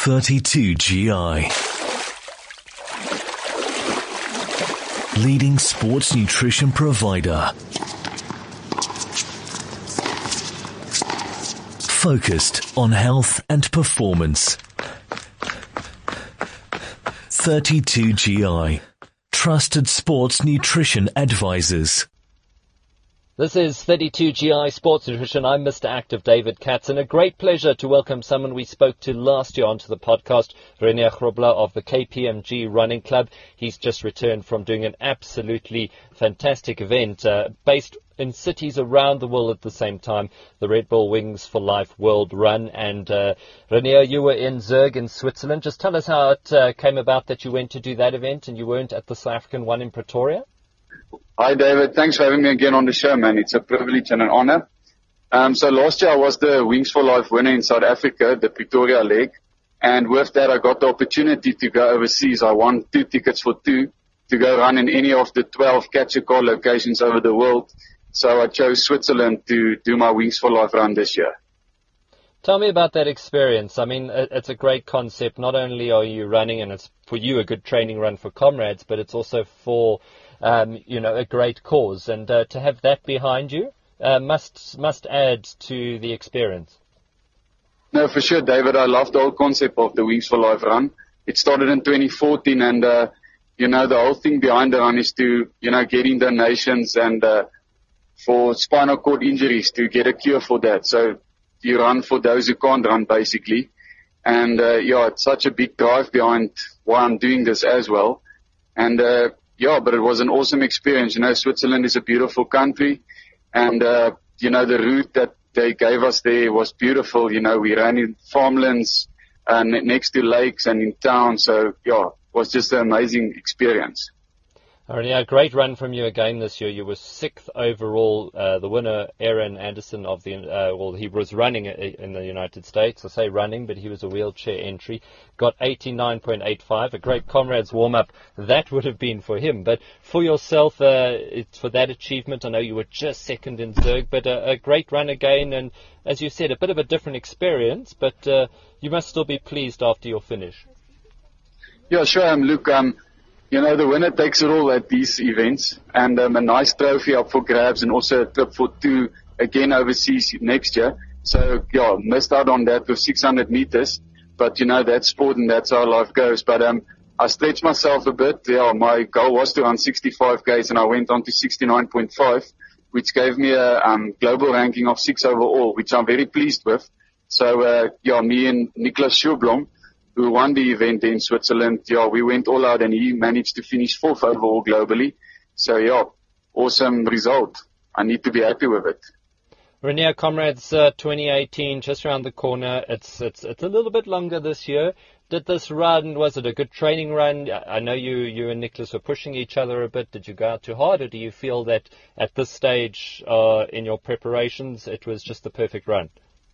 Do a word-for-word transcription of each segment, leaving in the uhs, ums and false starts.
thirty-two G I. Leading sports nutrition provider. Focused on health and performance. thirty-two G I. Trusted sports nutrition advisors. This is thirty-two G I Sports Nutrition. I'm Mister Active David Katz, and a great pleasure to welcome someone we spoke to last year onto the podcast, Renier Grobler of the K P M G Running Club. He's just returned from doing an absolutely fantastic event uh, based in cities around the world at the same time, the Red Bull Wings for Life World Run. And uh, Renier, you were in Zurich in Switzerland. Just tell us how it uh, came about that you went to do that event and you weren't at the South African one in Pretoria. Hi, David. Thanks for having me again on the show, man. It's a privilege and an honor. Um, so last year I was the Wings for Life winner in South Africa, the Pretoria leg. And with that, I got the opportunity to go overseas. I won two tickets for two to go run in any of the twelve catch-a-car locations over the world. So I chose Switzerland to do my Wings for Life run this year. Tell me about that experience. I mean, it's a great concept. Not only are you running, and it's for you a good training run for comrades, but it's also for Um, you know, a great cause, and uh, to have that behind you uh, must must add to the experience. No, for sure, David. I love the whole concept of the Wings for Life run. It started in twenty fourteen, and uh, you know, the whole thing behind the run is to, you know, get in donations and uh, for spinal cord injuries to get a cure for that. So you run for those who can't run, basically. And uh, yeah, it's such a big drive behind why I'm doing this as well. And uh, Yeah, but it was an awesome experience. You know, Switzerland is a beautiful country, and, uh, you know, the route that they gave us there was beautiful. You know, we ran in farmlands, uh, next to lakes and in town. So, yeah, it was just an amazing experience. Yeah, great run from you again this year. You were sixth overall. Uh, the winner, Aaron Anderson of the, uh, well, he was running in the United States. I say running, but he was a wheelchair entry. Got eighty-nine point eight five, a great comrades warm-up. That would have been for him. But for yourself, uh, it's for that achievement. I know you were just second in Zurich, but a, a great run again. And as you said, a bit of a different experience, but uh, you must still be pleased after your finish. Yeah, sure. Um, look, um, You know, the winner takes it all at these events, and um, a nice trophy up for grabs, and also a trip for two again overseas next year. So, yeah, missed out on that with six hundred meters, but you know, that's sport and that's how life goes. But um, I stretched myself a bit. Yeah, my goal was to run sixty-five Ks, and I went on to sixty-nine point five, which gave me a um, global ranking of six overall, which I'm very pleased with. So, uh, yeah, me and Niklas Schublom, who won the event in Switzerland, yeah, we went all out, and he managed to finish fourth overall globally. So, yeah, awesome result. I need to be happy with it. Renier, comrades, uh, twenty eighteen, just around the corner. It's it's it's a little bit longer this year. Did this run, was it a good training run? I know you, you and Niklas were pushing each other a bit. Did you go out too hard, or do you feel that at this stage uh, in your preparations it was just the perfect run?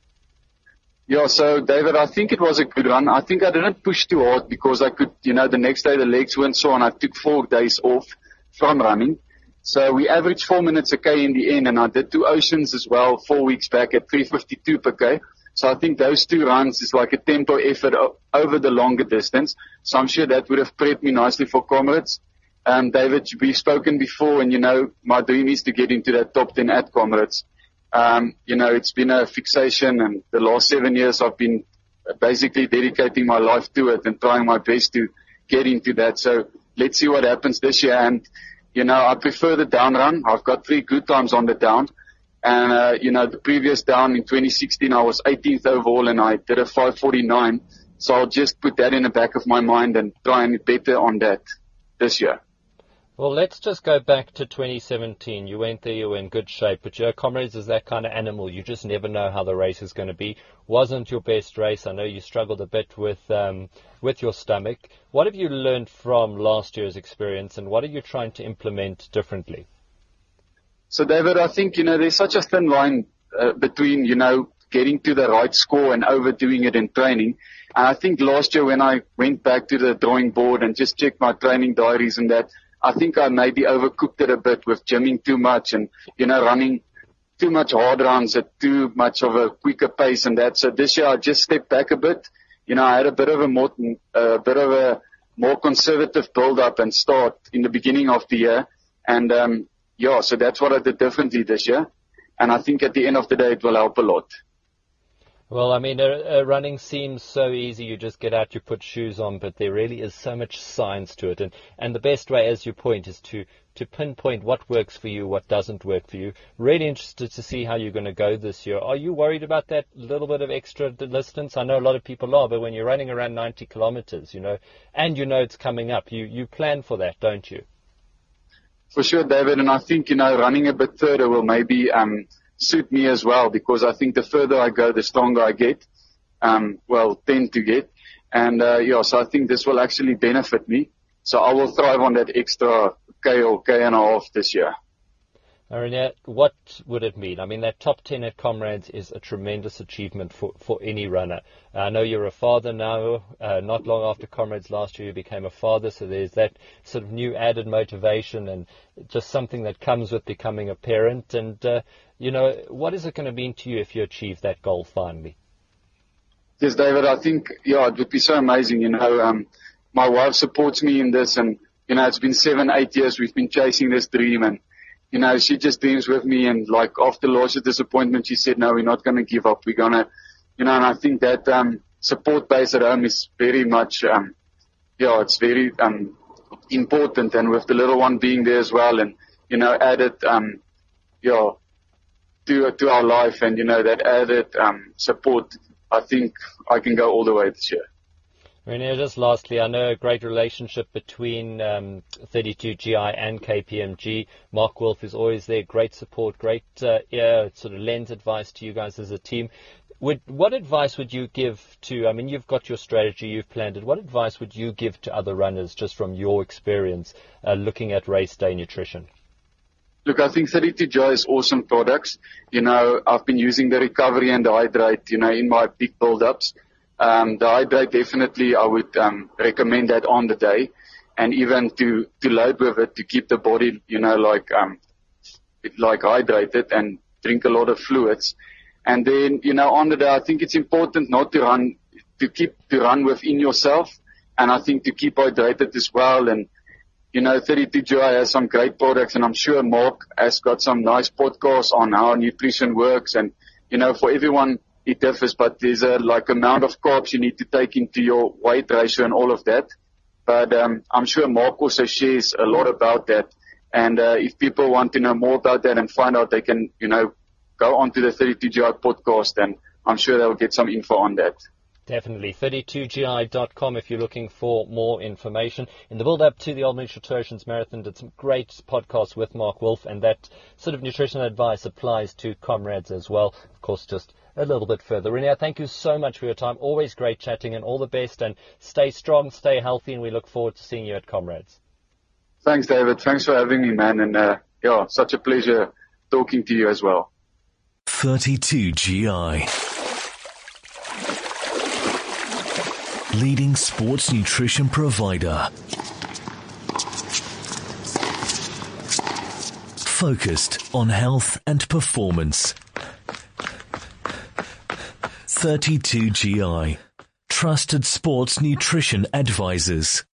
Yeah, so David, I think it was a good run. I think I didn't push too hard because I could, you know, the next day the legs weren't sore, and I took four days off from running. So we averaged four minutes a K in the end, and I did two oceans as well four weeks back at three fifty-two per K. So I think those two runs is like a tempo effort over the longer distance. So I'm sure that would have prepped me nicely for comrades. Um, David, we've spoken before, and you know, my dream is to get into that top ten at comrades. Um, you know, it's been a fixation, and the last seven years I've been basically dedicating my life to it and trying my best to get into that. So let's see what happens this year. And, you know, I prefer the down run. I've got three good times on the down. And, uh, you know, the previous down in twenty sixteen, I was eighteenth overall, and I did a five forty-nine. So I'll just put that in the back of my mind and try and get better on that this year. Well, let's just go back to twenty seventeen. You went there, you were in good shape, but your comrades is that kind of animal. You just never know how the race is going to be. Wasn't your best race. I know you struggled a bit with um, with your stomach. What have you learned from last year's experience, and what are you trying to implement differently? So, David, I think, you know, there's such a thin line uh, between, you know, getting to the right score and overdoing it in training. And I think last year when I went back to the drawing board and just checked my training diaries and that, I think I maybe overcooked it a bit with gymming too much and, you know, running too much hard runs at too much of a quicker pace and that. So this year I just stepped back a bit you know, I had a bit of a more, a bit of a more conservative build-up and start in the beginning of the year. And, um, yeah, so that's what I did differently this year. And I think at the end of the day, it will help a lot. Well, I mean, uh, uh, running seems so easy. You just get out, you put shoes on, but there really is so much science to it. And, and the best way, as you point, is to, to pinpoint what works for you, what doesn't work for you. Really interested to see how you're going to go this year. Are you worried about that little bit of extra distance? I know a lot of people are, but when you're running around ninety kilometers, you know, and you know it's coming up, you, you plan for that, don't you? For sure, David. And I think, you know, running a bit further will maybe, um, suit me as well, because I think the further I go, the stronger I get, um, well, tend to get. And, uh, yeah, so I think this will actually benefit me. So I will thrive on that extra K or K and a half this year. Renier, what would it mean? I mean, that top ten at Comrades is a tremendous achievement for, for any runner. I know you're a father now. Uh, not long after Comrades last year, you became a father, so there's that sort of new added motivation and just something that comes with becoming a parent. And, uh, you know, what is it going to mean to you if you achieve that goal finally? Yes, David, I think, yeah, it would be so amazing. You know, um, my wife supports me in this, and, you know, it's been seven, eight years we've been chasing this dream, and, you know, she just dreams with me, and like after last year's disappointment, she said, no, we're not going to give up. We're going to, you know, and I think that, um, support base at home is very much, um, yeah, it's very, um, important. And with the little one being there as well, and, you know, added, um, yeah, to, to our life, and, you know, that added, um, support, I think I can go all the way this year. Renier, just lastly, I know a great relationship between um, thirty-two G I and K P M G. Mark Wolf is always there, great support, great uh, yeah, sort of lends advice to you guys as a team. Would, what advice would you give to, I mean, you've got your strategy, you've planned it. What advice would you give to other runners just from your experience uh, looking at race day nutrition? Look, I think thirty-two G I is awesome products. You know, I've been using the recovery and the hydrate, you know, in my big build-ups. Um, the hydrate, definitely, I would um, recommend that on the day, and even to, to load with it to keep the body, you know, like um, like hydrated and drink a lot of fluids. And then, you know, on the day, I think it's important not to run, to keep to run within yourself, and I think to keep hydrated as well. And, you know, thirty-two G I has some great products, and I'm sure Mark has got some nice podcasts on how nutrition works. And, you know, for everyone, it differs, but there's a like amount of carbs you need to take into your weight ratio and all of that. But um, I'm sure Mark also shares a lot about that. And uh, if people want to know more about that and find out, they can, you know, go onto the thirty-two G I podcast, and I'm sure they'll get some info on that. Definitely. thirty-two G I dot com if you're looking for more information. In the build-up to the Old Mutual Oceans Marathon, did some great podcasts with Mark Wolf, and that sort of nutritional advice applies to Comrades as well. Of course, just a little bit further. Renier, thank you so much for your time. Always great chatting, and all the best, and stay strong, stay healthy, and we look forward to seeing you at Comrades. Thanks, David. Thanks for having me, man. And, uh, yeah, such a pleasure talking to you as well. thirty-two G I. Leading sports nutrition provider. Focused on health and performance. thirty-two G I. Trusted sports nutrition advisors.